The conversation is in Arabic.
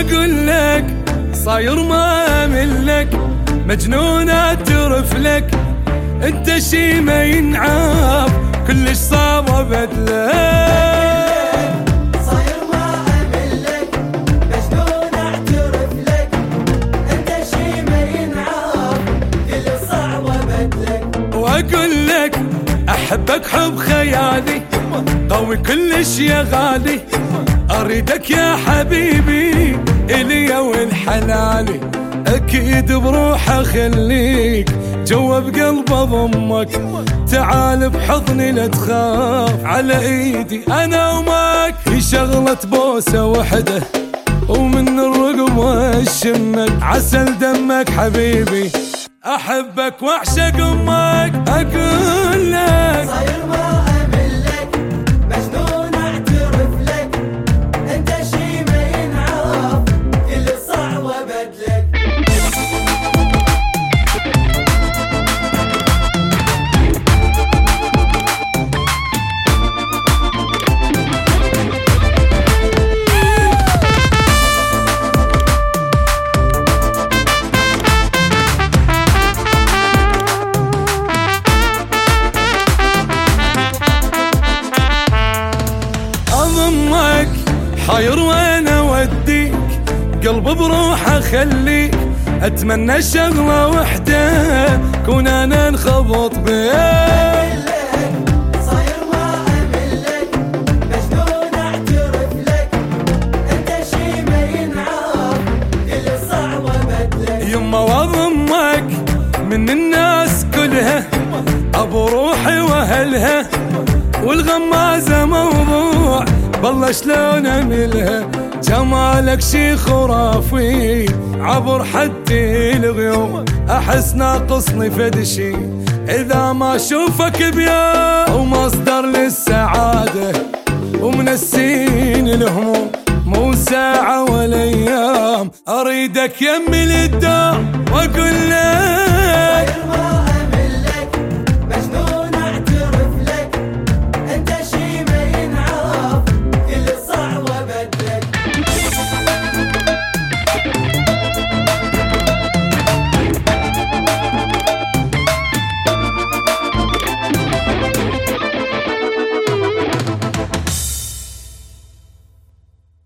واقول لك صاير ما املك، مجنون اعترف لك، انت شي ما ينعاف كلش صعب ابدلك. صاير ما املك، مجنون اعترف لك، انت شي ما ينعاف كلش صعب ابدلك. واقول لك احبك حب خيالي قوي كلش يا غالي، اريدك يا حبيبي الي والحلالي، اكيد بروح اخليك جوا بقلب اضمك، تعال بحضني لا تخاف على ايدي انا وماك، في شغلة بوسة وحدة ومن الرقم واشمك، عسل دمك حبيبي احبك واعشق امك. اقول لك صاير ما املك، مجنون اعترف لك، انت شي ما ينعاف كل صعب ابدلك. اضمك حاير وانا اوديك، قلب بروح اخليك، اتمنى شغله وحده كون انا انخبط بيك. صاير ما املك، مجنون اعترف لك، انت شي ما ينعاف كل صعب ابدلك. يما واضمك من الناس كلها ابو روحي واهلها، والغمازه موضوع بالله شلون املها، جمالك شي خرافي عبر حدي الغيوم، احس ناقصني فد شي اذا ما اشوفك بيا، ومصدر للسعاده ومنسين الهموم، مو ساعه ولا ايام اريدك يمي للدار. واقول لك